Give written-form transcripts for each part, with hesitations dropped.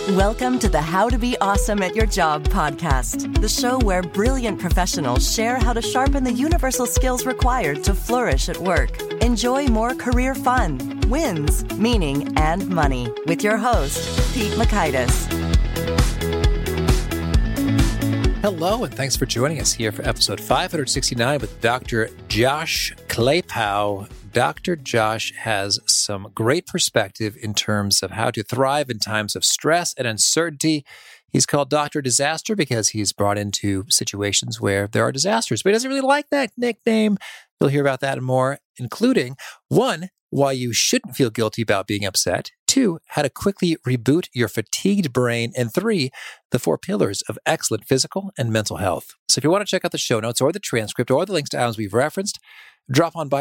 Welcome to the How to Be Awesome at Your Job podcast, the show where brilliant professionals share how to sharpen the universal skills required to flourish at work. Enjoy more career fun, wins, meaning, and money with your host, Pete Mockaitis. Hello, and thanks for joining us here for episode 569 with Dr. Josh Claypow. Dr. Josh has some great perspective in terms of how to thrive in times of stress and uncertainty. He's called Dr. Disaster because he's brought into situations where there are disasters, but he doesn't really like that nickname. You'll hear about that and more, including 1, why you shouldn't feel guilty about being upset, 2, how to quickly reboot your fatigued brain, and 3, the 4 pillars of excellent physical and mental health. So if you want to check out the show notes or the transcript or the links to items we've referenced, drop on by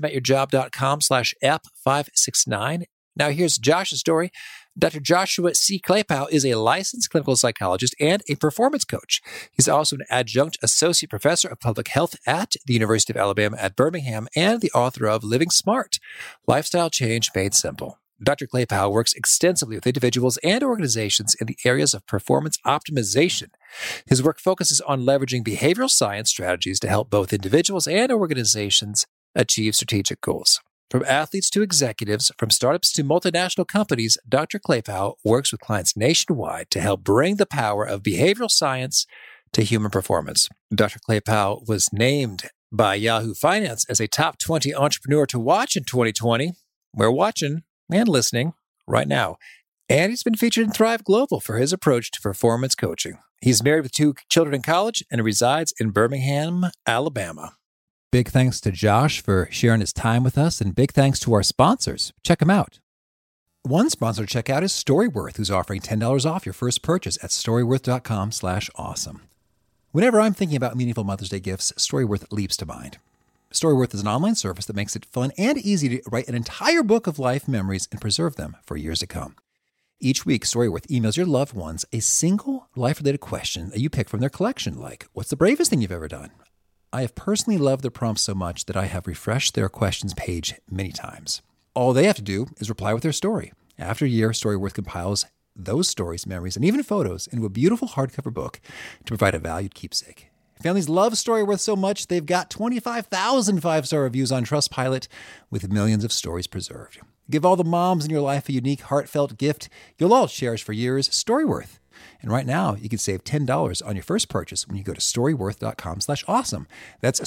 awesomeatyourjob.com/F569. Now here's Josh's story. Dr. Joshua C. Claypow is a licensed clinical psychologist and a performance coach. He's also an adjunct associate professor of public health at the University of Alabama at Birmingham and the author of Living Smart, Lifestyle Change Made Simple. Dr. Claypow works extensively with individuals and organizations in the areas of performance optimization. His work focuses on leveraging behavioral science strategies to help both individuals and organizations achieve strategic goals. From athletes to executives, from startups to multinational companies, Dr. Claypow works with clients nationwide to help bring the power of behavioral science to human performance. Dr. Claypow was named by Yahoo Finance as a top 20 entrepreneur to watch in 2020. We're watching and listening right now. And he's been featured in Thrive Global for his approach to performance coaching. He's married with 2 children in college and resides in Birmingham, Alabama. Big thanks to Josh for sharing his time with us, and big thanks to our sponsors. Check them out. One sponsor to check out is Storyworth, who's offering $10 off your first purchase at storyworth.com/awesome. Whenever I'm thinking about meaningful Mother's Day gifts, Storyworth leaps to mind. Storyworth is an online service that makes it fun and easy to write an entire book of life memories and preserve them for years to come. Each week, Storyworth emails your loved ones a single life-related question that you pick from their collection, like, what's the bravest thing you've ever done? I have personally loved their prompts so much that I have refreshed their questions page many times. All they have to do is reply with their story. After a year, Storyworth compiles those stories, memories, and even photos into a beautiful hardcover book to provide a valued keepsake. Families love Storyworth so much, they've got 25,000 5-star reviews on Trustpilot with millions of stories preserved. Give all the moms in your life a unique, heartfelt gift you'll all cherish for years, Storyworth. And right now, you can save $10 on your first purchase when you go to storyworth.com/awesome. That's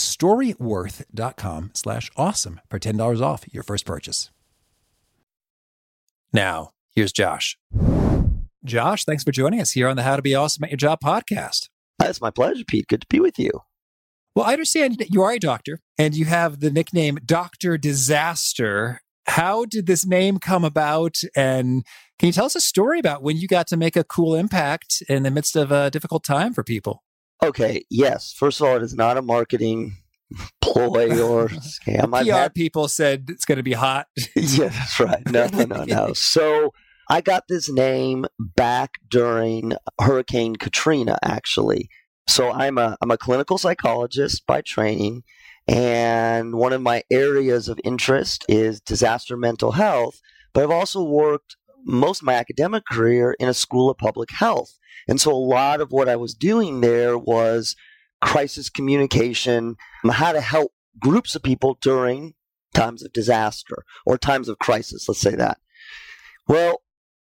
storyworth.com/awesome for $10 off your first purchase. Now, here's Josh. Josh, thanks for joining us here on the How to Be Awesome at Your Job podcast. It's my pleasure, Pete. Good to be with you. Well, I understand that you are a doctor and you have the nickname Dr. Disaster. How did this name come about? And can you tell us a story about when you got to make a cool impact in the midst of a difficult time for people? Okay, yes. First of all, it is not a marketing ploy or scam. PR people said it's going to be hot. Yeah, that's right. No. So I got this name back during Hurricane Katrina, actually. So I'm a clinical psychologist by training, and one of my areas of interest is disaster mental health, but I've also worked most of my academic career in a school of public health. And so a lot of what I was doing there was crisis communication, how to help groups of people during times of disaster or times of crisis, let's say that. Well,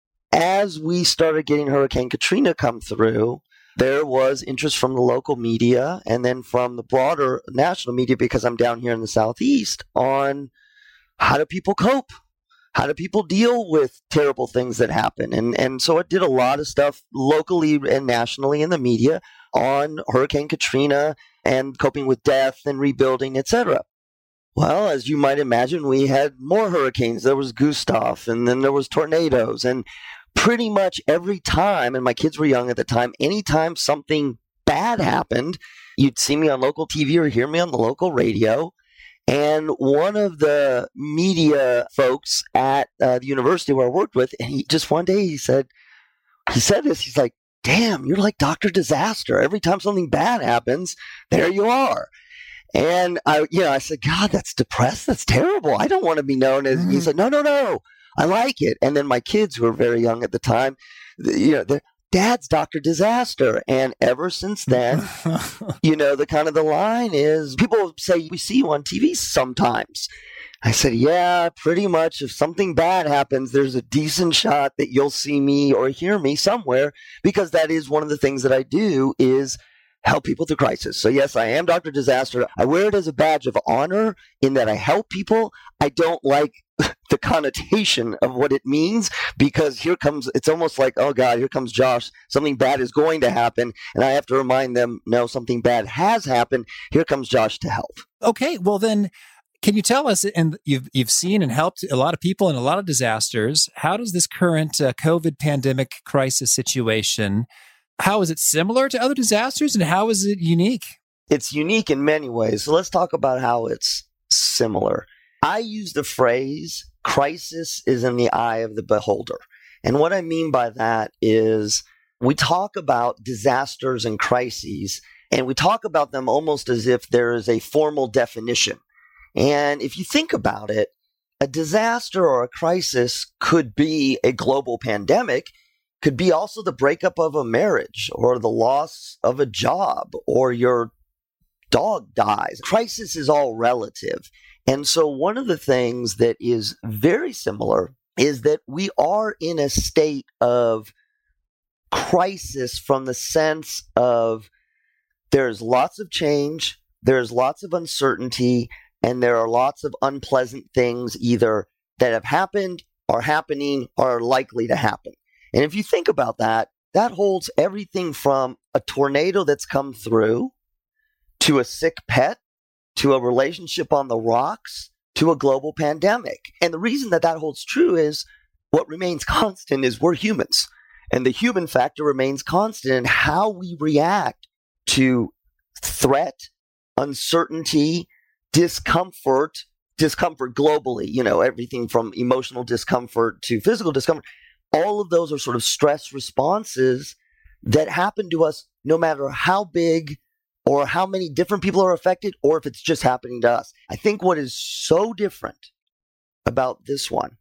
as we started getting Hurricane Katrina come through, there was interest from the local media and then from the broader national media, because I'm down here in the Southeast, on how do people cope? How do people deal with terrible things that happen? And so I did a lot of stuff locally and nationally in the media on Hurricane Katrina and coping with death and rebuilding, etc. Well, as you might imagine, we had more hurricanes. There was Gustav, and then there was tornadoes, and pretty much every time, and my kids were young at the time, anytime something bad happened, you'd see me on local TV or hear me on the local radio. And one of the media folks at the university where I worked with, and he just one day he said this, he's like, damn, you're like Dr. Disaster. Every time something bad happens, there you are. And I said, God, that's depressed. That's terrible. I don't want to be known as, he said, no. I like it. And then my kids, who were very young at the time, they're, Dad's Dr. Disaster. And ever since then, the line is, people say, we see you on TV sometimes. I said, yeah, pretty much. If something bad happens, there's a decent shot that you'll see me or hear me somewhere, because that is one of the things that I do, is help people through crisis. So yes, I am Dr. Disaster. I wear it as a badge of honor in that I help people. I don't like the connotation of what it means, because it's almost like, oh God, here comes Josh. Something bad is going to happen. And I have to remind them, no, something bad has happened. Here comes Josh to help. Okay, well then, can you tell us, and you've seen and helped a lot of people in a lot of disasters, how does this current COVID pandemic crisis situation, how is it similar to other disasters, and how is it unique? It's unique in many ways. So let's talk about how it's similar. I use the phrase, crisis is in the eye of the beholder. And what I mean by that is, we talk about disasters and crises, and we talk about them almost as if there is a formal definition. And if you think about it, a disaster or a crisis could be a global pandemic, could be also the breakup of a marriage, or the loss of a job, or your dog dies. Crisis is all relative. And so one of the things that is very similar is that we are in a state of crisis, from the sense of there's lots of change, there's lots of uncertainty, and there are lots of unpleasant things either that have happened, are happening, or are likely to happen. And if you think about that, that holds everything from a tornado that's come through, to a sick pet, to a relationship on the rocks, to a global pandemic. And the reason that holds true is, what remains constant is we're humans. And the human factor remains constant in how we react to threat, uncertainty, discomfort globally, everything from emotional discomfort to physical discomfort. All of those are sort of stress responses that happen to us, no matter how big or how many different people are affected, or if it's just happening to us. I think what is so different about this one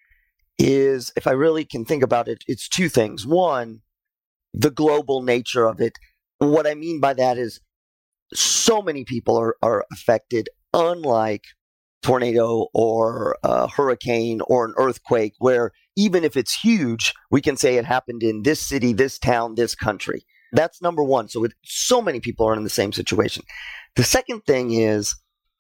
is, if I really can think about it, it's two things. One, the global nature of it. What I mean by that is, so many people are affected, unlike tornado or a hurricane or an earthquake, where even if it's huge, we can say it happened in this city, this town, this country. That's number one. So so many people are in the same situation. The second thing is,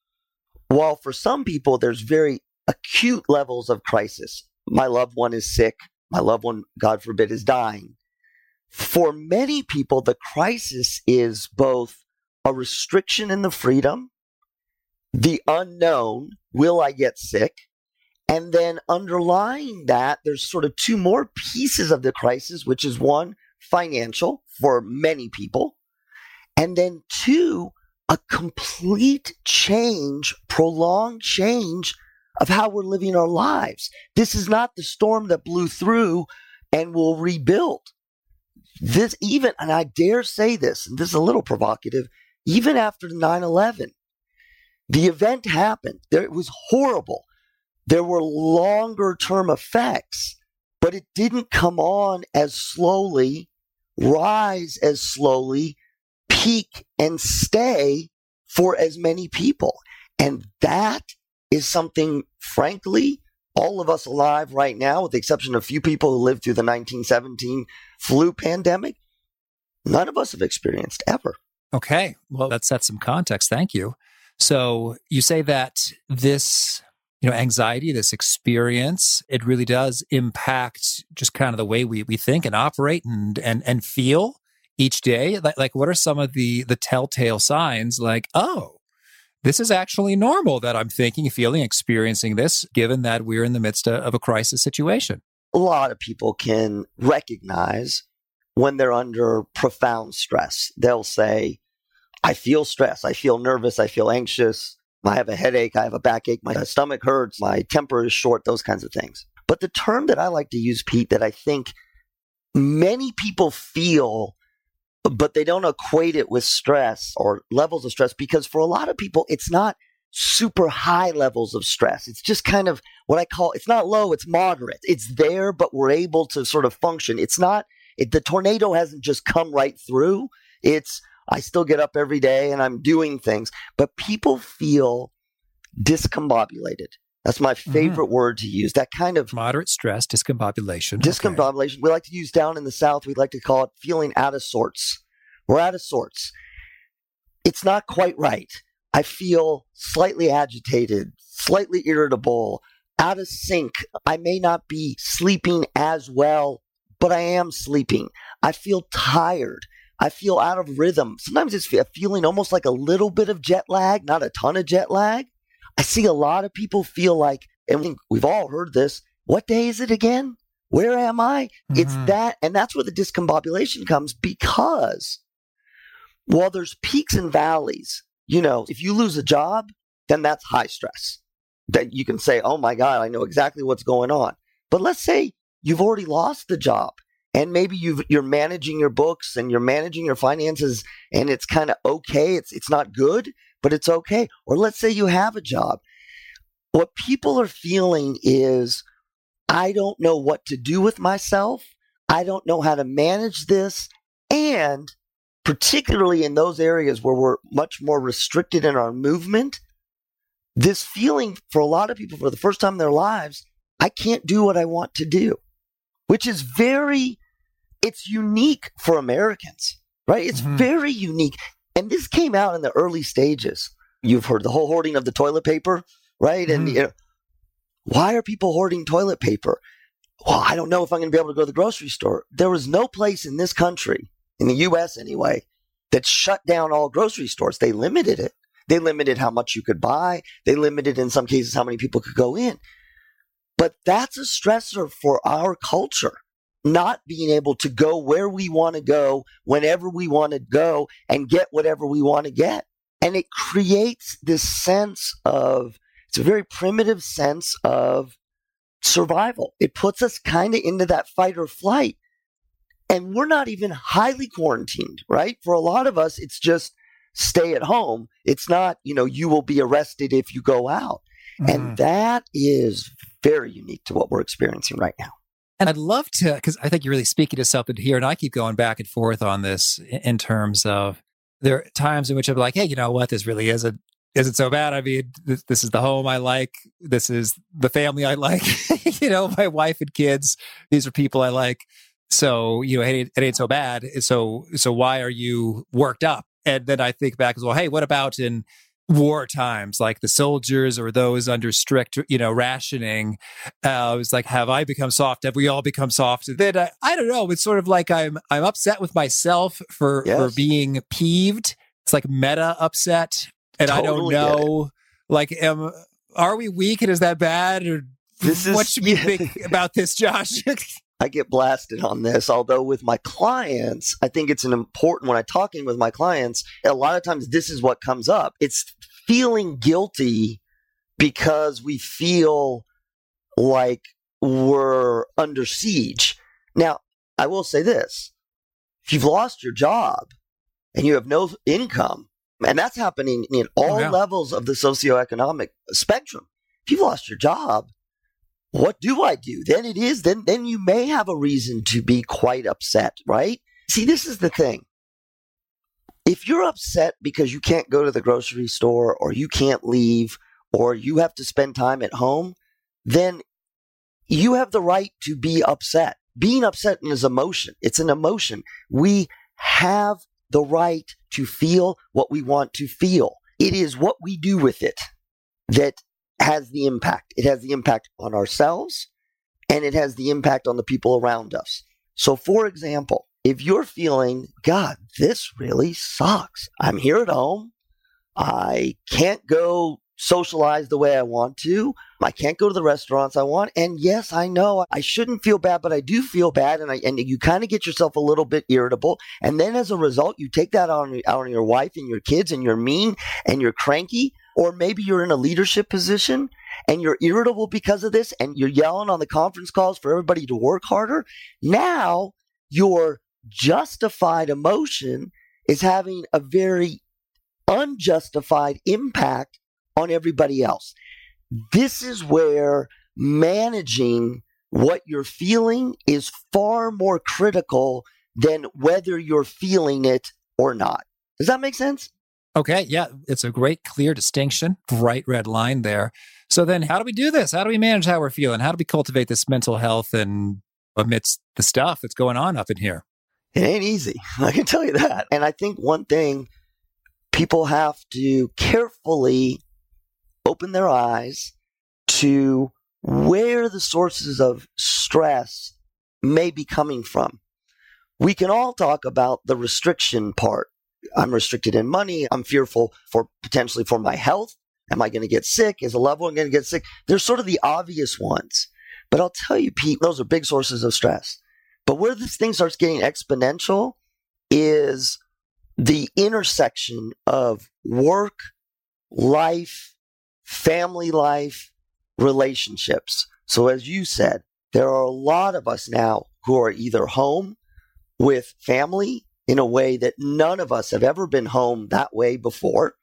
while for some people there's very acute levels of crisis, my loved one is sick, my loved one, God forbid, is dying. For many people, the crisis is both a restriction in the freedom, the unknown, will I get sick? And then underlying that, there's sort of two more pieces of the crisis, which is one, financial for many people, and then two, a complete change, prolonged change of how we're living our lives. This is not the storm that blew through and will rebuild. This even, and I dare say this, and this is a little provocative, even after 9/11, the event happened. It was horrible. There were longer term effects, but it didn't come on as slowly, rise as slowly, peak and stay for as many people. And that is something, frankly, all of us alive right now, with the exception of a few people who lived through the 1917 flu pandemic, none of us have experienced ever. Okay. Well, that sets some context. Thank you. So you say that this, anxiety, this experience, it really does impact just kind of the way we think and operate and feel each day. Like what are some of the telltale signs, like, oh, this is actually normal that I'm thinking, feeling, experiencing this, given that we're in the midst of a crisis situation? A lot of people can recognize when they're under profound stress. They'll say, I feel stress, I feel nervous, I feel anxious, I have a headache, I have a backache, my stomach hurts, my temper is short, those kinds of things. But the term that I like to use, Pete, that I think many people feel, but they don't equate it with stress or levels of stress, because for a lot of people, it's not super high levels of stress. It's just kind of what I call, it's not low, it's moderate. It's there, but we're able to sort of function. It's not, the tornado hasn't just come right through. I still get up every day and I'm doing things, but people feel discombobulated. That's my favorite word to use. That kind of moderate stress, discombobulation. Discombobulation. We like to use down in the South, we like to call it feeling out of sorts. We're out of sorts. It's not quite right. I feel slightly agitated, slightly irritable, out of sync. I may not be sleeping as well, but I am sleeping. I feel tired. I feel out of rhythm. Sometimes it's feeling almost like a little bit of jet lag, not a ton of jet lag. I see a lot of people feel like, and we've all heard this, what day is it again? Where am I? It's that, and that's where the discombobulation comes, because while there's peaks and valleys, if you lose a job, then that's high stress. That you can say, oh my God, I know exactly what's going on. But let's say you've already lost the job, and maybe you're managing your books and you're managing your finances, and it's kind of okay. It's not good, but it's okay. Or let's say you have a job. What people are feeling is, I don't know what to do with myself. I don't know how to manage this. And particularly in those areas where we're much more restricted in our movement, this feeling for a lot of people for the first time in their lives, I can't do what I want to do, which is it's unique for Americans, right? It's very unique. And this came out in the early stages. You've heard the whole hoarding of the toilet paper, right? And why are people hoarding toilet paper? Well, I don't know if I'm going to be able to go to the grocery store. There was no place in this country, in the U.S. anyway, that shut down all grocery stores. They limited it. They limited how much you could buy. They limited, in some cases, how many people could go in. But that's a stressor for our culture. Not being able to go where we want to go, whenever we want to go, and get whatever we want to get. And it creates this sense of, it's a very primitive sense of survival. It puts us kind of into that fight or flight. And we're not even highly quarantined, right? For a lot of us, it's just stay at home. It's not, you will be arrested if you go out. And that is very unique to what we're experiencing right now. And I'd love to, because I think you're really speaking to something here, and I keep going back and forth on this in terms of, there are times in which I'm like, hey, you know what, this really isn't so bad. I mean, this is the home I like. This is the family I like. My wife and kids, these are people I like. So, hey, it ain't so bad. So why are you worked up? And then I think back as well, hey, what about in war times, like the soldiers or those under strict, rationing? It's like, have I become soft? Have we all become soft? And then I don't know. It's sort of like I'm upset with myself for being peeved. It's like meta upset, and totally I don't know. Like, are we weak, and is that bad? Or what should we think about this, Josh? I get blasted on this, although with my clients, I think it's an important, when I'm talking with my clients, a lot of times this is what comes up. It's feeling guilty because we feel like we're under siege. Now, I will say this. If you've lost your job and you have no income, and that's happening in all levels of the socioeconomic spectrum. If you've lost your job, what do I do? Then you may have a reason to be quite upset, right? See, this is the thing. If you're upset because you can't go to the grocery store, or you can't leave, or you have to spend time at home, then you have the right to be upset. Being upset is emotion. It's an emotion. We have the right to feel what we want to feel. It is what we do with it that has the impact. It has the impact on ourselves, and it has the impact on the people around us. So, for example, if you're feeling, God, this really sucks. I'm here at home. I can't go socialize the way I want to. I can't go to the restaurants I want. And yes, I know I shouldn't feel bad, but I do feel bad. And you kind of get yourself a little bit irritable. And then as a result, you take that out on your wife and your kids, and you're mean and you're cranky. Or maybe you're in a leadership position and you're irritable because of this, and you're yelling on the conference calls for everybody to work harder. Now your justified emotion is having a very unjustified impact on everybody else. This is where managing what you're feeling is far more critical than whether you're feeling it or not. Does that make sense? Okay, yeah, it's a great, clear distinction, bright red line there. So then how do we do this? How do we manage how we're feeling? How do we cultivate this mental health and amidst the stuff that's going on up in here? It ain't easy. I can tell you that. And I think one thing, people have to carefully open their eyes to where the sources of stress may be coming from. We can all talk about the restriction part. I'm restricted in money. I'm fearful for potentially for my health. Am I going to get sick? Is a loved one going to get sick? There's sort of the obvious ones. But I'll tell you, Pete, those are big sources of stress. But where this thing starts getting exponential is the intersection of work, life, family life, relationships. So as you said, there are a lot of us now who are either home with family in a way that none of us have ever been home that way before,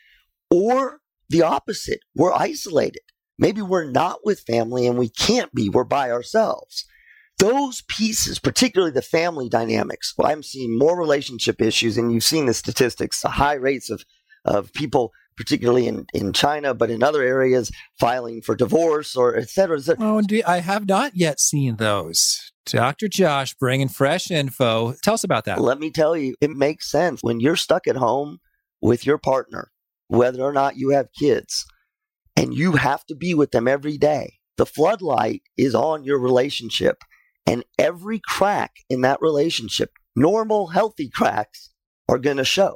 or the opposite, we're isolated. Maybe we're not with family and we can't be, we're by ourselves. Those pieces, particularly the family dynamics, well, I'm seeing more relationship issues, and you've seen the statistics, the high rates of people, particularly in China, but in other areas, filing for divorce or et cetera, et cetera. Oh, indeed. I have not yet seen those. Dr. Josh bringing fresh info. Tell us about that. Let me tell you, it makes sense. When you're stuck at home with your partner, whether or not you have kids, and you have to be with them every day, the floodlight is on your relationship. And every crack in that relationship, normal, healthy cracks, are going to show.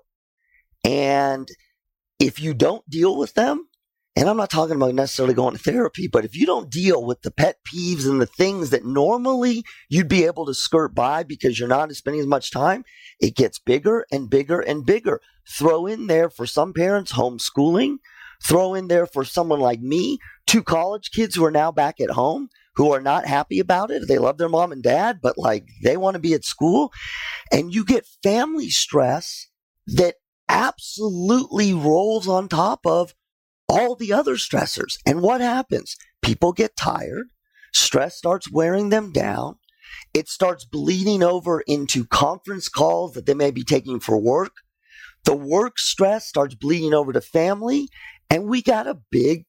And if you don't deal with them, and I'm not talking about necessarily going to therapy, but if you don't deal with the pet peeves and the things that normally you'd be able to skirt by because you're not spending as much time, it gets bigger and bigger and bigger. Throw in there for some parents, homeschooling. Throw in there for someone like me, 2 college kids who are now back at home, who are not happy about it. They love their mom and dad, but they want to be at school. And you get family stress that absolutely rolls on top of all the other stressors. And what happens? People get tired. Stress starts wearing them down. It starts bleeding over into conference calls that they may be taking for work. The work stress starts bleeding over to family. And we got a big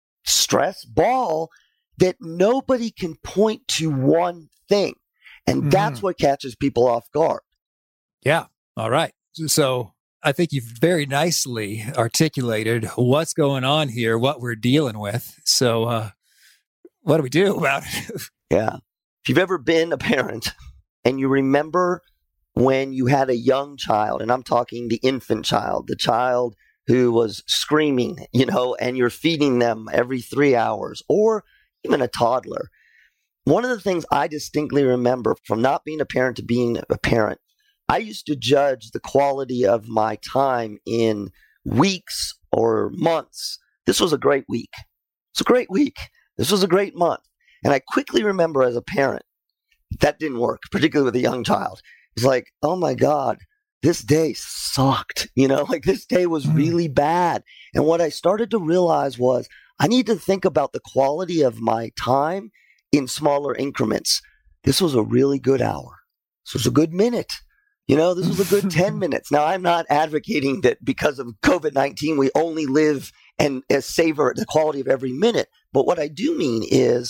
stress ball that nobody can point to one thing. And that's what catches people off guard. Yeah. All right. So I think you've very nicely articulated what's going on here, what we're dealing with. So what do we do about it? Yeah. If you've ever been a parent and you remember when you had a young child, and I'm talking the infant child, the child who was screaming, and you're feeding them every 3 hours, or even a toddler. One of the things I distinctly remember from not being a parent to being a parent, I used to judge the quality of my time in weeks or months. This was a great week. It's a great week. This was a great month. And I quickly remember as a parent, that didn't work, particularly with a young child. It's like, oh my God, this day sucked. This day was really bad. And what I started to realize was I need to think about the quality of my time in smaller increments. This was a really good hour. This was a good minute. This was a good 10 minutes. Now, I'm not advocating that because of COVID-19, we only live and savor the quality of every minute. But what I do mean is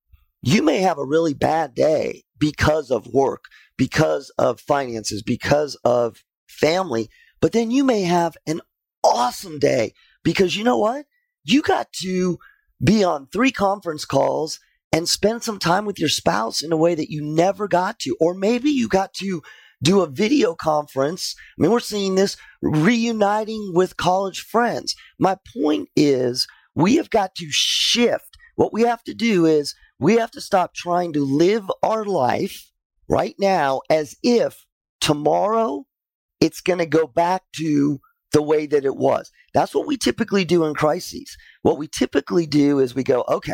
you may have a really bad day because of work, because of finances, because of family, but then you may have an awesome day because you know what? You got to be on 3 conference calls and spend some time with your spouse in a way that you never got to. Or maybe you got to do a video conference. I mean, we're seeing this reuniting with college friends. My point is we have got to shift. What we have to do is we have to stop trying to live our life right now as if tomorrow it's going to go back to the way that it was. That's what we typically do in crises. What we typically do is we go, okay,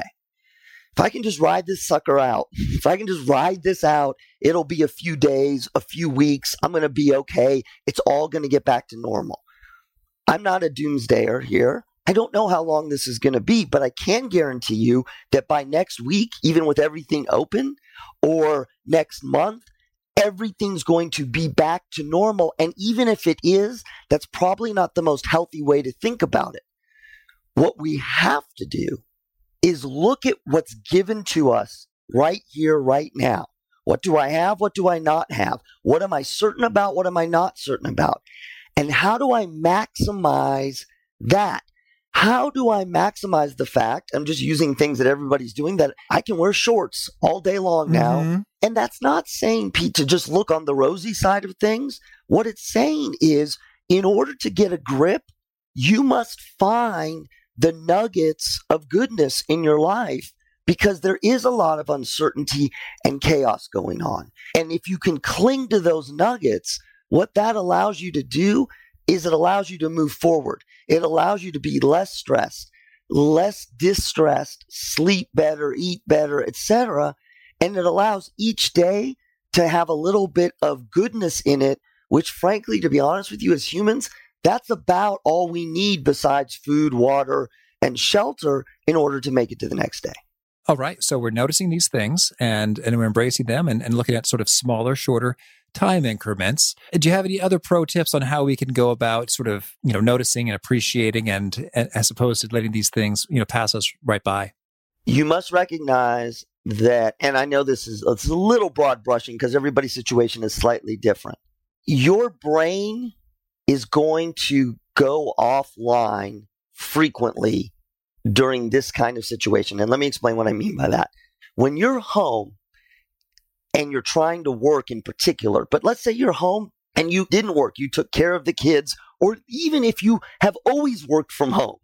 if I can just ride this sucker out, if I can just ride this out, it'll be a few days, a few weeks. I'm going to be okay. It's all going to get back to normal. I'm not a doomsdayer here. I don't know how long this is going to be, but I can guarantee you that by next week, even with everything open, or next month, everything's going to be back to normal. And even if it is, that's probably not the most healthy way to think about it. What we have to do is look at what's given to us right here, right now. What do I have? What do I not have? What am I certain about? What am I not certain about? And how do I maximize that? How do I maximize the fact, I'm just using things that everybody's doing, that I can wear shorts all day long now. Mm-hmm. And that's not saying, Pete, to just look on the rosy side of things. What it's saying is, in order to get a grip, you must find the nuggets of goodness in your life, because there is a lot of uncertainty and chaos going on. And if you can cling to those nuggets, what that allows you to do is it allows you to move forward. It allows you to be less stressed, less distressed, sleep better, eat better, etc. And it allows each day to have a little bit of goodness in it, which frankly, to be honest with you, as humans, that's about all we need besides food, water, and shelter in order to make it to the next day. All right. So we're noticing these things and we're embracing them and looking at sort of smaller, shorter time increments. Do you have any other pro tips on how we can go about sort of, noticing and appreciating and as opposed to letting these things, pass us right by? You must recognize that, and I know it's a little broad brushing because everybody's situation is slightly different. Your brain is going to go offline frequently during this kind of situation. And let me explain what I mean by that. When you're home and you're trying to work in particular, but let's say you're home and you didn't work, you took care of the kids, or even if you have always worked from home,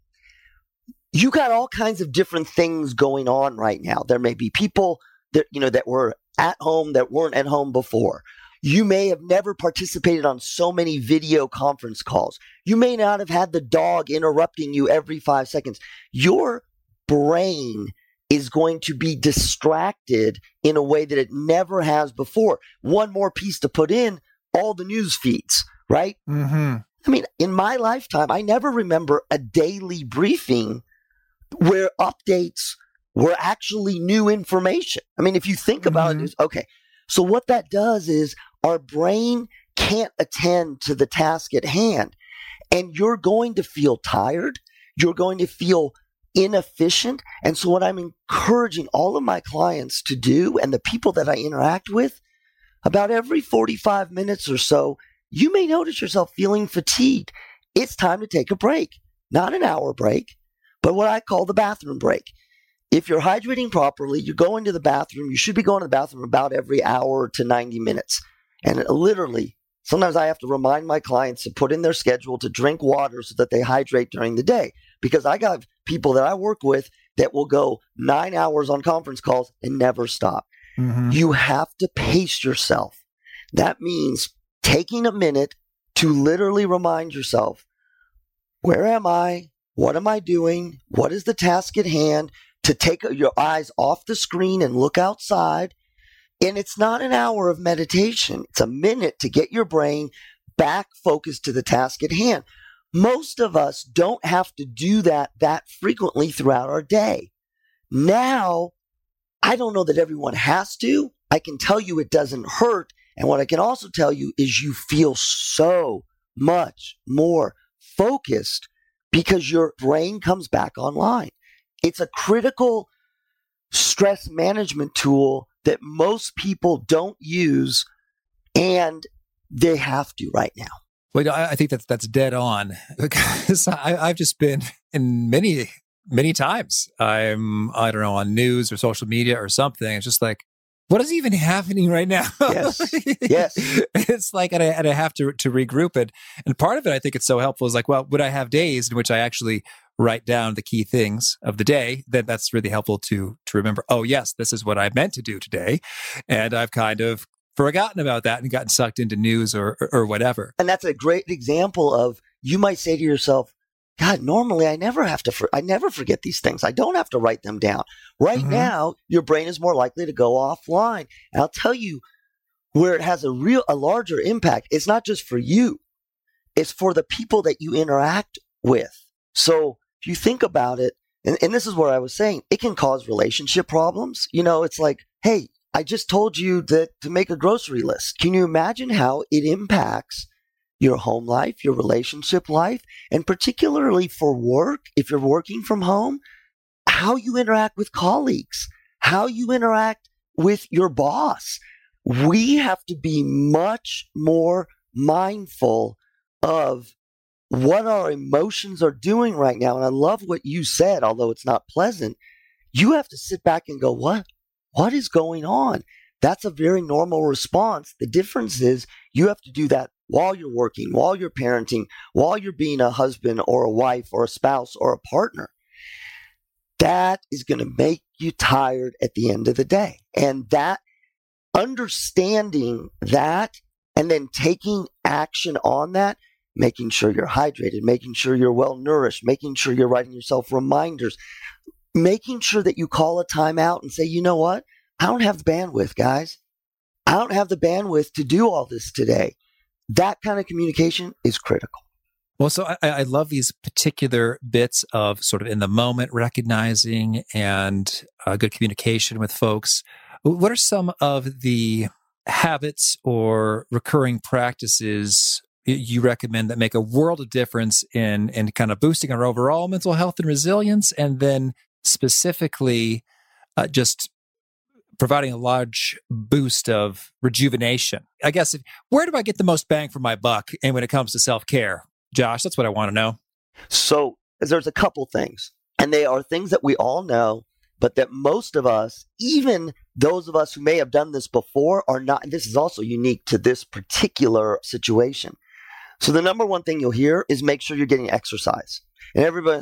you got all kinds of different things going on right now. There may be people that, that were at home that weren't at home before. You may have never participated on so many video conference calls. You may not have had the dog interrupting you every 5 seconds. Your brain is going to be distracted in a way that it never has before. One more piece to put in, all the news feeds, right? Mm-hmm. I mean, in my lifetime, I never remember a daily briefing where updates were actually new information. I mean, if you think about it, okay. So what that does is our brain can't attend to the task at hand. And you're going to feel tired. You're going to feel inefficient. And so what I'm encouraging all of my clients to do, and the people that I interact with, about every 45 minutes or so, you may notice yourself feeling fatigued. It's time to take a break. Not an hour break, but what I call the bathroom break. If you're hydrating properly, you go into the bathroom. You should be going to the bathroom about every hour to 90 minutes. And literally, sometimes I have to remind my clients to put in their schedule to drink water so that they hydrate during the day. Because I got people that I work with that will go 9 hours on conference calls and never stop. Mm-hmm. You have to pace yourself. That means taking a minute to literally remind yourself, where am I? What am I doing? What is the task at hand? To take your eyes off the screen and look outside. And it's not an hour of meditation. It's a minute to get your brain back focused to the task at hand. Most of us don't have to do that frequently throughout our day. Now, I don't know that everyone has to. I can tell you it doesn't hurt. And what I can also tell you is you feel so much more focused because your brain comes back online. It's a critical stress management tool that most people don't use, and they have to right now. Well, I think that's dead on, because I've just been in many times. I don't know, on news or social media or something. It's just like, what is even happening right now? Yes. It's like, and I have to regroup it. And part of it, I think it's so helpful is like, well, would I have days in which I actually write down the key things of the day? Then that's really helpful to remember, oh yes, this is what I meant to do today. And I've kind of forgotten about that and gotten sucked into news or whatever. And that's a great example of, you might say to yourself, God, normally I never forget these things. I don't have to write them down. Right now, your brain is more likely to go offline. And I'll tell you where it has a larger impact. It's not just for you. It's for the people that you interact with. So if you think about it, and this is what I was saying, it can cause relationship problems. It's like, hey, I just told you that to make a grocery list. Can you imagine how it impacts your home life, your relationship life, and particularly for work, if you're working from home, how you interact with colleagues, how you interact with your boss? We have to be much more mindful of what our emotions are doing right now. And I love what you said, although it's not pleasant. You have to sit back and go, what is going on? That's a very normal response. The difference is you have to do that while you're working, while you're parenting, while you're being a husband or a wife or a spouse or a partner. That is going to make you tired at the end of the day. And that understanding that and then taking action on that, making sure you're hydrated, making sure you're well nourished, making sure you're writing yourself reminders, making sure that you call a timeout and say, you know what? I don't have the bandwidth, guys. I don't have the bandwidth to do all this today. That kind of communication is critical. Well, so I love these particular bits of sort of in the moment recognizing and good communication with folks. What are some of the habits or recurring practices you recommend that make a world of difference in kind of boosting our overall mental health and resilience, and then specifically just providing a large boost of rejuvenation? I guess, where do I get the most bang for my buck? And when it comes to self-care, Josh, that's what I want to know. So there's a couple things, and they are things that we all know, but that most of us, even those of us who may have done this before, are not. And this is also unique to this particular situation. So the number one thing you'll hear is make sure you're getting exercise. And everybody,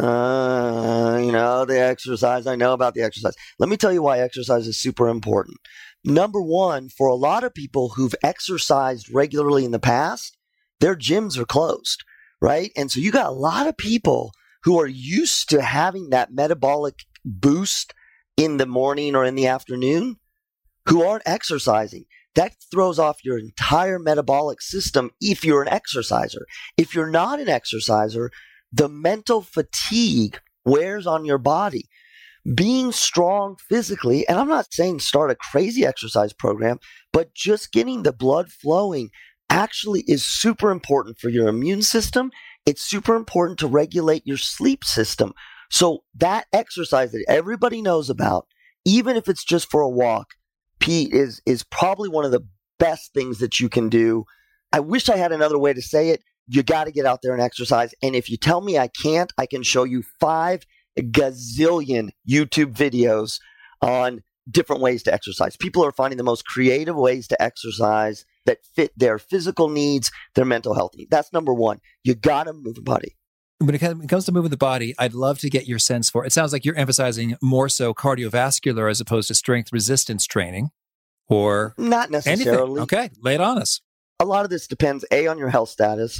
the exercise, I know about the exercise. Let me tell you why exercise is super important. Number one, for a lot of people who've exercised regularly in the past, their gyms are closed, right? And so you got a lot of people who are used to having that metabolic boost in the morning or in the afternoon who aren't exercising. That throws off your entire metabolic system if you're an exerciser. If you're not an exerciser, the mental fatigue wears on your body. Being strong physically, and I'm not saying start a crazy exercise program, but just getting the blood flowing actually is super important for your immune system. It's super important to regulate your sleep system. So that exercise that everybody knows about, even if it's just for a walk, Pete, is probably one of the best things that you can do. I wish I had another way to say it. You got to get out there and exercise. And if you tell me I can't, I can show you 5 gazillion YouTube videos on different ways to exercise. People are finding the most creative ways to exercise that fit their physical needs, their mental health needs. That's number one. You got to move your body. When it comes to moving the body, I'd love to get your sense for, it sounds like you're emphasizing more so cardiovascular as opposed to strength resistance training, or not necessarily. Anything. Okay, lay it on us. A lot of this depends, A, on your health status,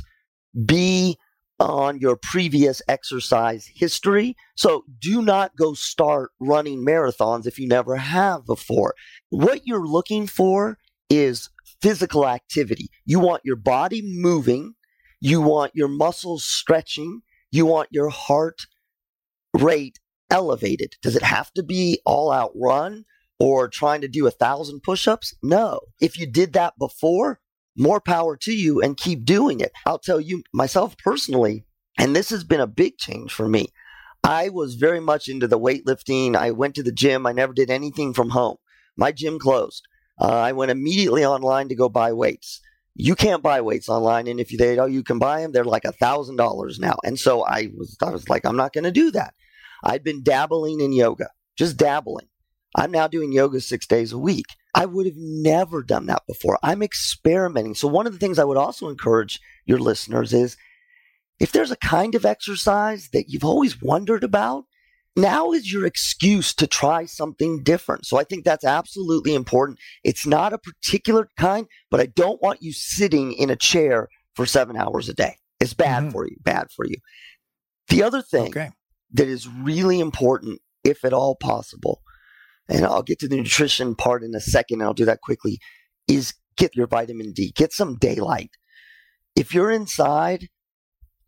B, on your previous exercise history. So do not go start running marathons if you never have before. What you're looking for is physical activity. You want your body moving. You want your muscles stretching. You want your heart rate elevated. Does it have to be all out run or trying to do 1,000 push-ups? No. If you did that before, more power to you, and keep doing it. I'll tell you myself personally, and this has been a big change for me. I was very much into the weightlifting. I went to the gym. I never did anything from home. My gym closed. I went immediately online to go buy weights. You can't buy weights online, and if you can buy them, they're like $1,000 now. And so I was like, I'm not going to do that. I'd been dabbling in yoga, just dabbling. I'm now doing yoga 6 days a week. I would have never done that before. I'm experimenting. So one of the things I would also encourage your listeners is, if there's a kind of exercise that you've always wondered about, now is your excuse to try something different. So I think that's absolutely important. It's not a particular kind, but I don't want you sitting in a chair for 7 hours a day. It's bad for you, bad for you. The other thing that is really important, if at all possible, and I'll get to the nutrition part in a second, and I'll do that quickly, is get your vitamin D. Get some daylight. If you're inside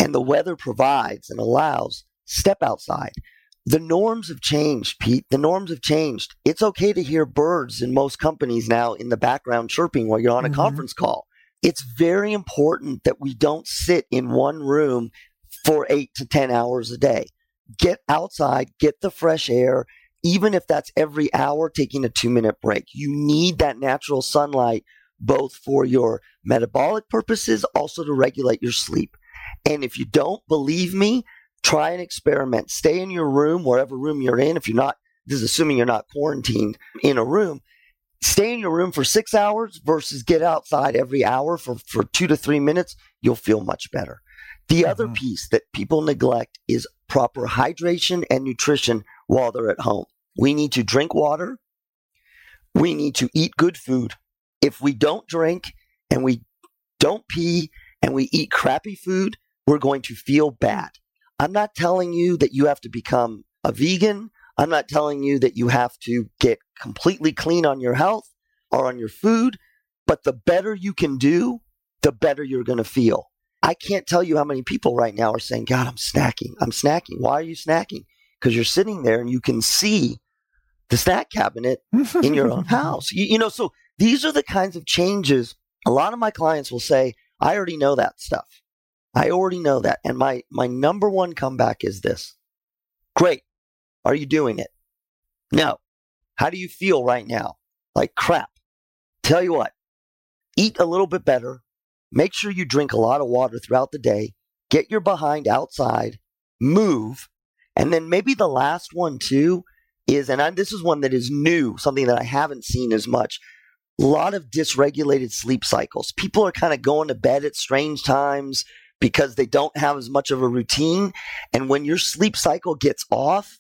and the weather provides and allows, step outside. The norms have changed, Pete. The norms have changed. It's okay to hear birds in most companies now in the background chirping while you're on a conference call. It's very important that we don't sit in one room for 8 to 10 hours a day. Get outside, get the fresh air, even if that's every hour, taking a 2-minute break. You need that natural sunlight, both for your metabolic purposes, also to regulate your sleep. And if you don't believe me, try an experiment. Stay in your room, wherever room you're in. If you're not, this is assuming you're not quarantined in a room. Stay in your room for 6 hours versus get outside every hour for 2 to 3 minutes. You'll feel much better. The other piece that people neglect is proper hydration and nutrition while they're at home. We need to drink water. We need to eat good food. If we don't drink and we don't pee and we eat crappy food, we're going to feel bad. I'm not telling you that you have to become a vegan. I'm not telling you that you have to get completely clean on your health or on your food, but the better you can do, the better you're going to feel. I can't tell you how many people right now are saying, God, I'm snacking. I'm snacking. Why are you snacking? Because you're sitting there and you can see the snack cabinet in your own house. So these are the kinds of changes. A lot of my clients will say, I already know that stuff. I already know that. And my number one comeback is this. Great. Are you doing it? No. How do you feel right now? Like crap. Tell you what, eat a little bit better. Make sure you drink a lot of water throughout the day. Get your behind outside. Move. And then maybe the last one too is, and this is one that is new, something that I haven't seen as much. A lot of dysregulated sleep cycles. People are kind of going to bed at strange times because they don't have as much of a routine. And when your sleep cycle gets off,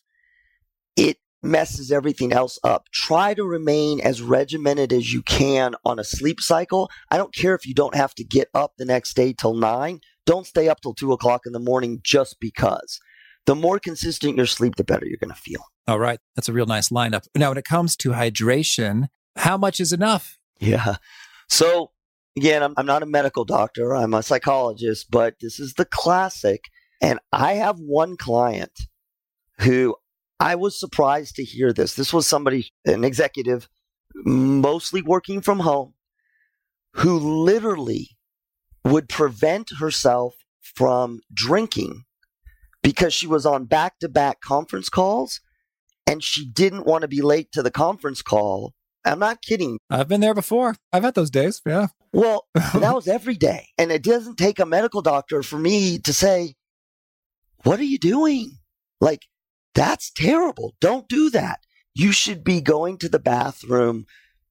it messes everything else up. Try to remain as regimented as you can on a sleep cycle. I don't care if you don't have to get up the next day till 9. Don't stay up till 2 o'clock in the morning just because. The more consistent your sleep, the better you're going to feel. All right. That's a real nice lineup. Now, when it comes to hydration, how much is enough? Yeah. So again, I'm not a medical doctor. I'm a psychologist, but this is the classic. And I have one client who I was surprised to hear this. This was somebody, an executive, mostly working from home, who literally would prevent herself from drinking because she was on back-to-back conference calls and she didn't want to be late to the conference call. I'm not kidding. I've been there before. I've had those days. Yeah. Well, that was every day. And it doesn't take a medical doctor for me to say, what are you doing? Like, that's terrible. Don't do that. You should be going to the bathroom.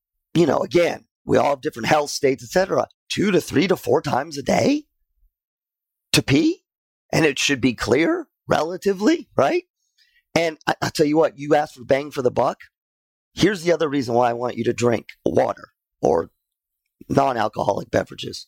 Again, we all have different health states, etc. 2 to 3 to 4 times a day to pee. And it should be clear relatively, right? And I tell you what, you asked for bang for the buck. Here's the other reason why I want you to drink water or non-alcoholic beverages.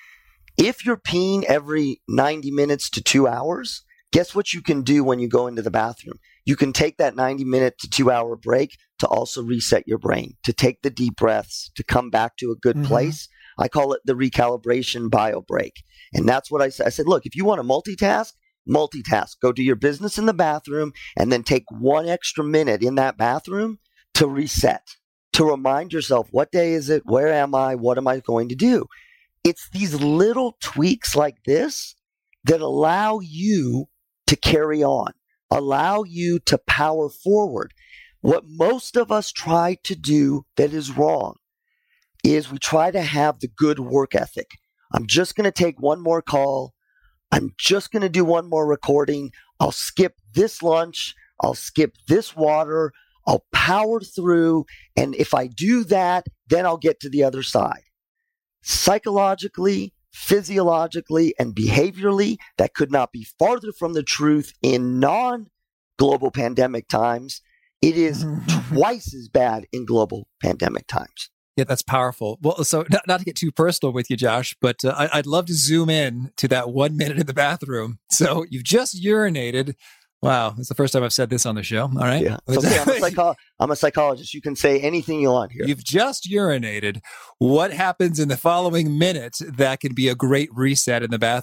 If you're peeing every 90 minutes to 2 hours, guess what you can do when you go into the bathroom? You can take that 90-minute to 2-hour break to also reset your brain, to take the deep breaths, to come back to a good place. I call it the recalibration bio break. And that's what I said. I said, look, if you want to multitask. Go do your business in the bathroom and then take 1 extra minute in that bathroom to reset, to remind yourself, what day is it? Where am I? What am I going to do? It's these little tweaks like this that allow you to carry on, allow you to power forward. What most of us try to do that is wrong is we try to have the good work ethic. I'm just going to take one more call. I'm just going to do one more recording. I'll skip this lunch. I'll skip this water. I'll power through. And if I do that, then I'll get to the other side. Psychologically, physiologically, and behaviorally, that could not be farther from the truth in non-global pandemic times. It is twice as bad in global pandemic times. Yeah, that's powerful. Well, so not to get too personal with you, Josh, but I'd love to zoom in to that 1 minute in the bathroom. So you've just urinated. Wow, that's the first time I've said this on the show. All right. Yeah. Okay, I'm a psychologist. You can say anything you want here. You've just urinated. What happens in the following minute that can be a great reset in the bathroom?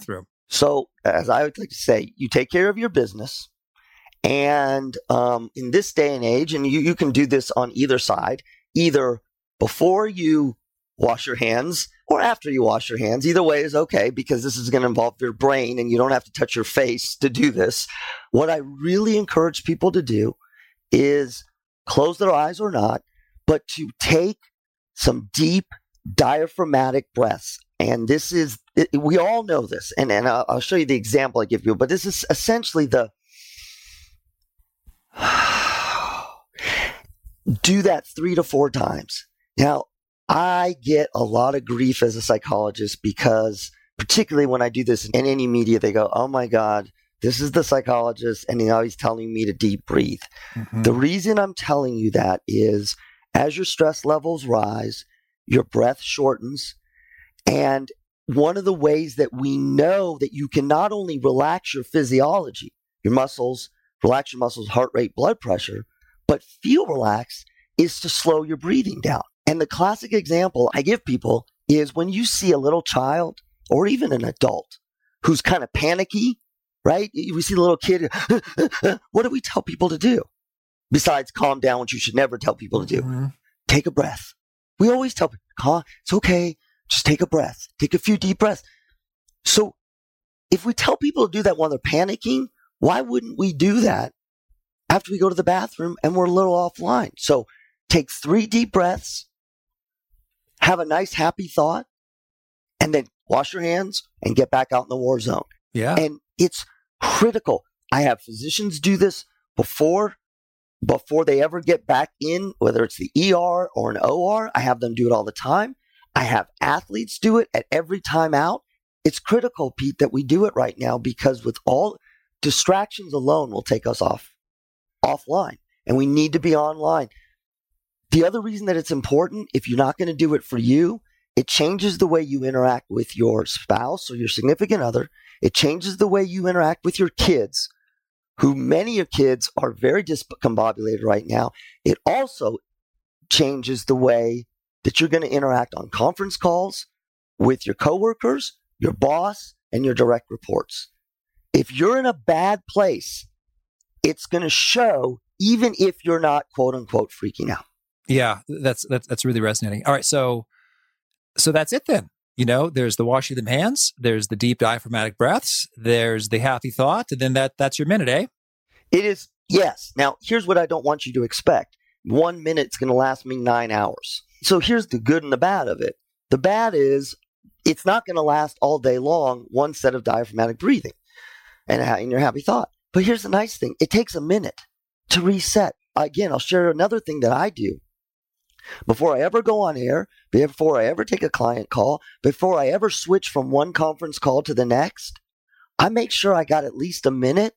So, as I would like to say, you take care of your business. And in this day and age, and you can do this on either side, either before you wash your hands or after you wash your hands. Either way is okay because this is going to involve your brain and you don't have to touch your face to do this. What I really encourage people to do is close their eyes or not, but to take some deep diaphragmatic breaths. And this is, we all know this, and I'll show you the example I give you, but this is essentially the do that 3 to 4 times. Now, I get a lot of grief as a psychologist because particularly when I do this in any media, they go, oh my God, this is the psychologist and he's telling me to deep breathe. Mm-hmm. The reason I'm telling you that is as your stress levels rise, your breath shortens. And one of the ways that we know that you can not only relax your physiology, your muscles, relax your muscles, heart rate, blood pressure, but feel relaxed is to slow your breathing down. And the classic example I give people is when you see a little child or even an adult who's kind of panicky, right? We see a little kid. What do we tell people to do? Besides calm down, which you should never tell people to do. Mm-hmm. Take a breath. We always tell people, it's okay. Just take a breath. Take a few deep breaths. So if we tell people to do that while they're panicking, why wouldn't we do that after we go to the bathroom and we're a little offline? So take 3 deep breaths, have a nice happy thought, and then wash your hands and get back out in the war zone. Yeah. And it's critical. I have physicians do this before they ever get back in, whether it's the ER or an OR. I have them do it all the time. I have athletes do it at every time out. It's critical, Pete, that we do it right now because with all distractions alone will take us offline, and we need to be online. The other reason that it's important, if you're not going to do it for you, it changes the way you interact with your spouse or your significant other. It changes the way you interact with your kids, who many of your kids are very discombobulated right now. It also changes the way that you're going to interact on conference calls with your coworkers, your boss, and your direct reports. If you're in a bad place, it's going to show even if you're not quote unquote freaking out. Yeah, that's really resonating. All right, so that's it then. There's the washing of the hands, there's the deep diaphragmatic breaths, there's the happy thought, and then that's your minute, eh? It is, yes. Now, here's what I don't want you to expect. 1 minute's going to last me 9 hours. So here's the good and the bad of it. The bad is it's not going to last all day long, one set of diaphragmatic breathing and your happy thought. But here's the nice thing. It takes a minute to reset. Again, I'll share another thing that I do. Before I ever go on air, before I ever take a client call, before I ever switch from one conference call to the next, I make sure I got at least a minute.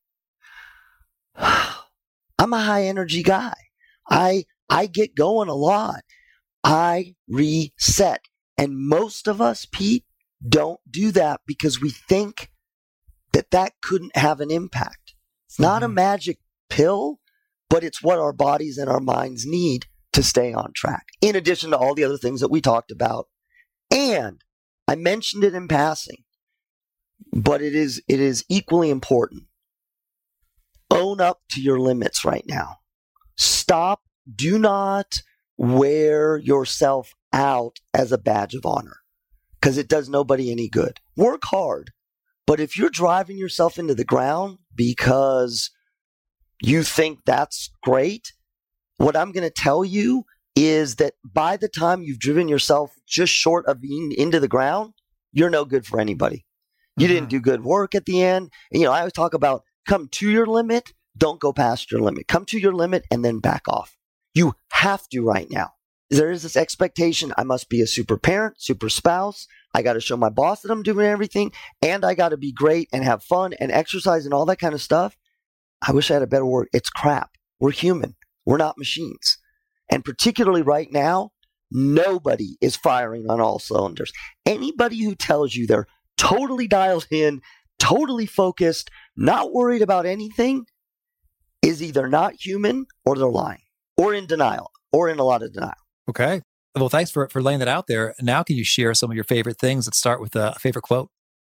I'm a high energy guy. I get going a lot. I reset. And most of us, Pete, don't do that because we think that couldn't have an impact. It's not a magic pill, but it's what our bodies and our minds need to stay on track, in addition to all the other things that we talked about. And I mentioned it in passing, but it is equally important. Own up to your limits right now. Stop. Do not wear yourself out as a badge of honor because it does nobody any good. Work hard. But if you're driving yourself into the ground because you think that's great, what I'm going to tell you is that by the time you've driven yourself just short of being into the ground, you're no good for anybody. You didn't do good work at the end. And, I always talk about come to your limit, don't go past your limit. Come to your limit and then back off. You have to right now. There is this expectation. I must be a super parent, super spouse. I got to show my boss that I'm doing everything. And I got to be great and have fun and exercise and all that kind of stuff. I wish I had a better word. It's crap. We're human. We're not machines. And particularly right now, nobody is firing on all cylinders. Anybody who tells you they're totally dialed in, totally focused, not worried about anything is either not human or they're lying or in denial or in a lot of denial. Okay. Well, thanks for laying that out there. Now, can you share some of your favorite things? Let's start with a favorite quote.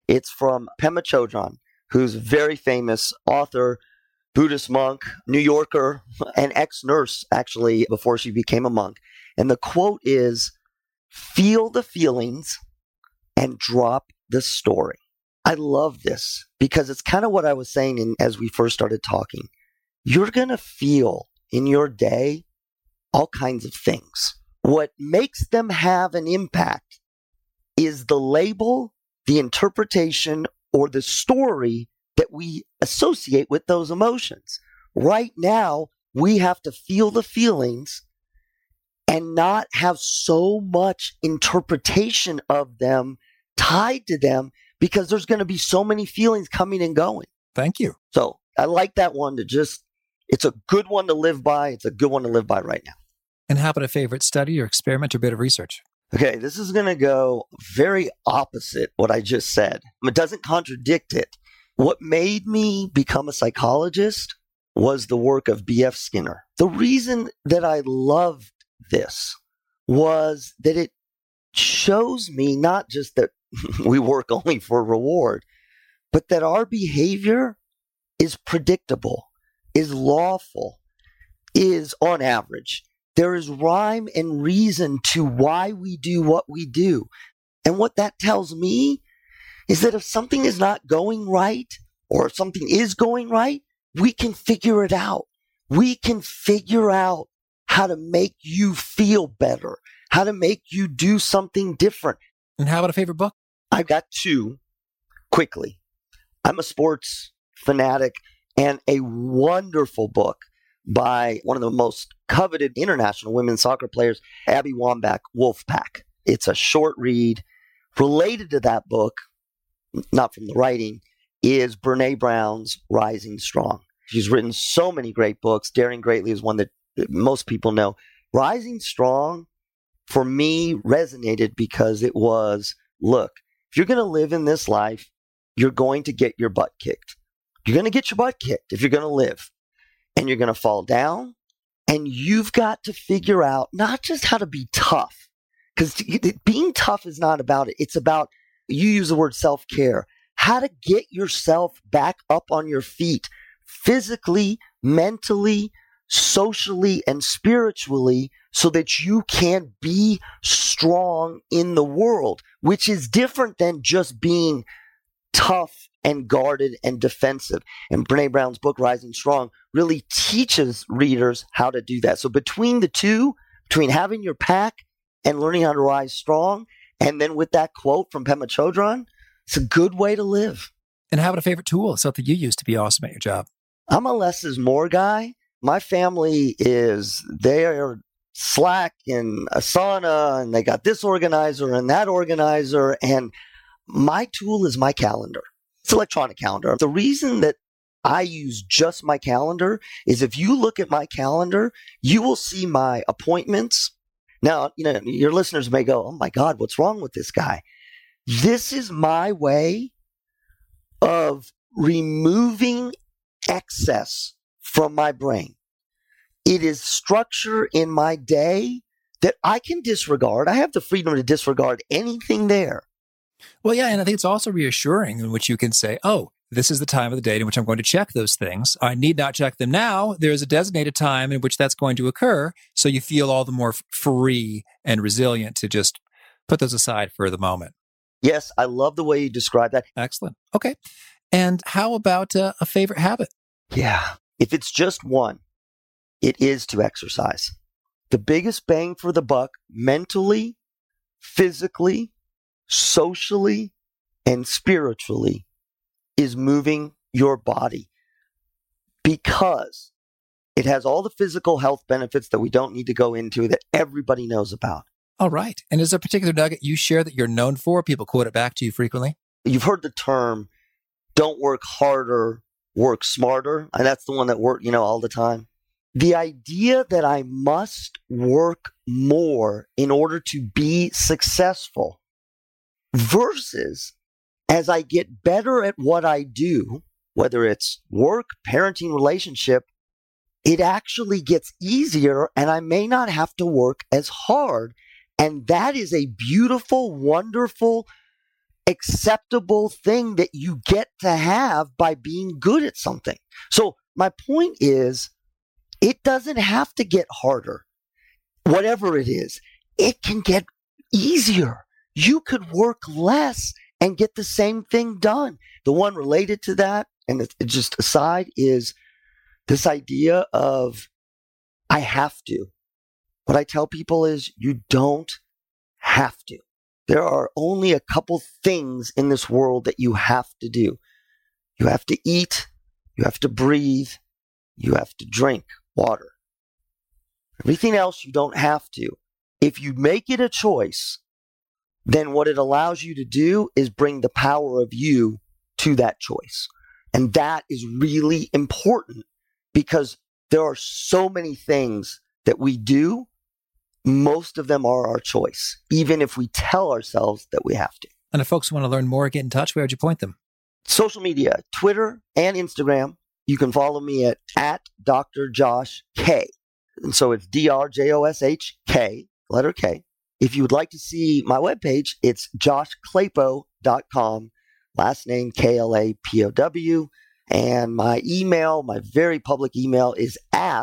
It's from Pema Chodron, who's a very famous author, Buddhist monk, New Yorker, an ex-nurse, actually, before she became a monk. And the quote is, "Feel the feelings and drop the story." I love this because it's kind of what I was saying as we first started talking. You're going to feel in your day all kinds of things. What makes them have an impact is the label, the interpretation, or the story that we associate with those emotions. Right now, we have to feel the feelings and not have so much interpretation of them tied to them because there's going to be so many feelings coming and going. Thank you. So I like that one it's a good one to live by. It's a good one to live by right now. And how about a favorite study or experiment or bit of research? Okay, this is going to go very opposite what I just said. It doesn't contradict it. What made me become a psychologist was the work of B.F. Skinner. The reason that I loved this was that it shows me not just that we work only for reward, but that our behavior is predictable, is lawful, is on average. There is rhyme and reason to why we do what we do. And what that tells me is that if something is not going right, or if something is going right, we can figure it out. We can figure out how to make you feel better, how to make you do something different. And how about a favorite book? I've got two quickly. I'm a sports fanatic, and a wonderful book by one of the most coveted international women's soccer players, Abby Wambach, Wolfpack. It's a short read. Related to that book, not from the writing, is Brené Brown's Rising Strong. She's written so many great books. Daring Greatly is one that most people know. Rising Strong, for me, resonated because it was, look, if you're going to live in this life, you're going to get your butt kicked. You're going to get your butt kicked if you're going to live. And you're going to fall down. And you've got to figure out not just how to be tough, because being tough is not about it. It's about, you use the word self-care, how to get yourself back up on your feet physically, mentally, socially, and spiritually so that you can be strong in the world, which is different than just being tough and guarded and defensive. And Brené Brown's book, Rising Strong, really teaches readers how to do that. So between the two, between having your pack and learning how to rise strong, and then with that quote from Pema Chodron, it's a good way to live. And how about a favorite tool, something you use to be awesome at your job? I'm a less is more guy. My family they are Slack and Asana, and they got this organizer and that organizer, and my tool is my calendar. It's electronic calendar. The reason that I use just my calendar is if you look at my calendar, you will see my appointments. Now, your listeners may go, oh my God, what's wrong with this guy? This is my way of removing excess from my brain. It is structure in my day that I can disregard. I have the freedom to disregard anything there. Well, yeah, and I think it's also reassuring in which you can say, oh, this is the time of the day in which I'm going to check those things. I need not check them now. There's a designated time in which that's going to occur. So you feel all the more free and resilient to just put those aside for the moment. Yes, I love the way you describe that. Excellent. Okay. And how about a favorite habit? Yeah. If it's just one, it is to exercise. The biggest bang for the buck mentally, physically, socially, and spiritually is moving your body, because it has all the physical health benefits that we don't need to go into that everybody knows about. All right. And is there a particular nugget you share that you're known for? People quote it back to you frequently. You've heard the term, don't work harder, work smarter. And that's the one that works, all the time. The idea that I must work more in order to be successful versus as I get better at what I do, whether it's work, parenting, relationship, it actually gets easier and I may not have to work as hard. And that is a beautiful, wonderful acceptable thing that you get to have by being good at something. So my point is, it doesn't have to get harder. Whatever it is, it can get easier. You could work less and get the same thing done. The one related to that, and just aside, is this idea of I have to. What I tell people is you don't have to. There are only a couple things in this world that you have to do. You have to eat, you have to breathe, you have to drink water. Everything else you don't have to. If you make it a choice, then what it allows you to do is bring the power of you to that choice. And that is really important because there are so many things that we do. Most of them are our choice, even if we tell ourselves that we have to. And if folks want to learn more, get in touch, where would you point them? Social media, Twitter and Instagram. You can follow me at Dr. Josh K. And so it's DrJoshK, letter K. If you would like to see my webpage, it's joshklapow.com, last name KLAPOW. And my email, my very public email, is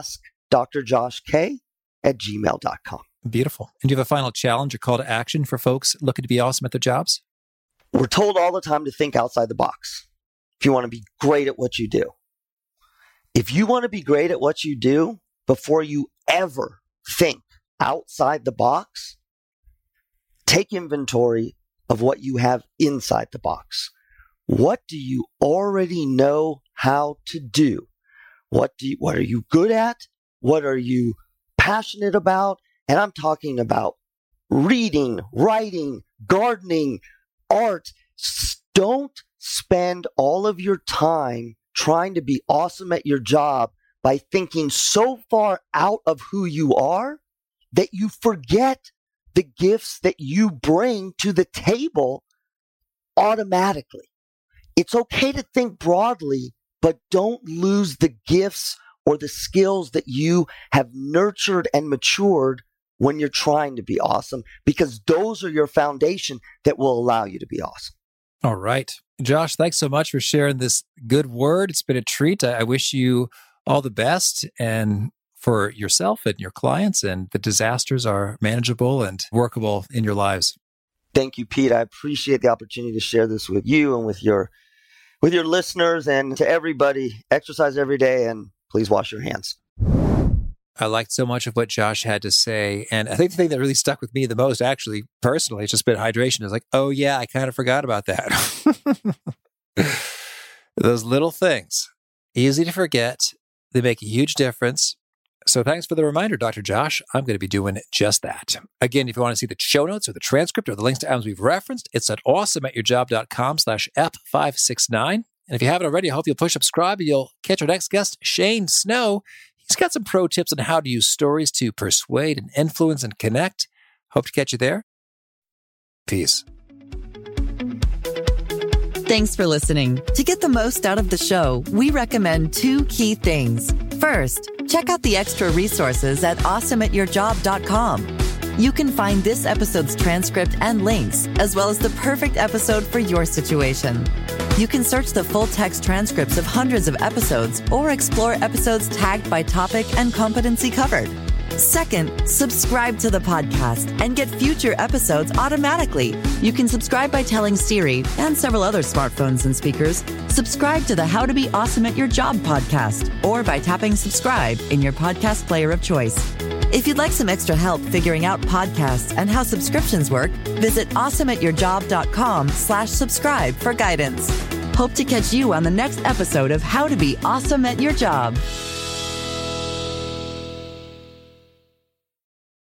askdrjoshk@gmail.com. Beautiful. And do you have a final challenge or call to action for folks looking to be awesome at their jobs? We're told all the time to think outside the box if you want to be great at what you do. If you want to be great at what you do, before you ever think outside the box, take inventory of what you have inside the box. What do you already know how to do? What are you good at? What are you passionate about? And I'm talking about reading, writing, gardening, art. Don't spend all of your time trying to be awesome at your job by thinking so far out of who you are that you forget the gifts that you bring to the table automatically. It's okay to think broadly, but don't lose the gifts or the skills that you have nurtured and matured when you're trying to be awesome, because those are your foundation that will allow you to be awesome. All right. Josh, thanks so much for sharing this good word. It's been a treat. I wish you all the best, and for yourself and your clients, and the disasters are manageable and workable in your lives. Thank you, Pete. I appreciate the opportunity to share this with you and with your listeners, and to everybody. Exercise every day, and please wash your hands. I liked so much of what Josh had to say. And I think the thing that really stuck with me the most, actually, personally, it's just been hydration. It's like, oh yeah, I kind of forgot about that. Those little things, easy to forget. They make a huge difference. So thanks for the reminder, Dr. Josh. I'm going to be doing just that. Again, if you want to see the show notes or the transcript or the links to items we've referenced, it's at awesomeatyourjob.com/F569. And if you haven't already, I hope you'll push subscribe and you'll catch our next guest, Shane Snow. He's got some pro tips on how to use stories to persuade and influence and connect. Hope to catch you there. Peace. Thanks for listening. To get the most out of the show, we recommend 2 key things. First, check out the extra resources at awesomeatyourjob.com. You can find this episode's transcript and links, as well as the perfect episode for your situation. You can search the full text transcripts of hundreds of episodes or explore episodes tagged by topic and competency covered. Second, subscribe to the podcast and get future episodes automatically. You can subscribe by telling Siri and several other smartphones and speakers, subscribe to the How to Be Awesome at Your Job podcast, or by tapping subscribe in your podcast player of choice. If you'd like some extra help figuring out podcasts and how subscriptions work, visit awesomeatyourjob.com/subscribe for guidance. Hope to catch you on the next episode of How to Be Awesome at Your Job.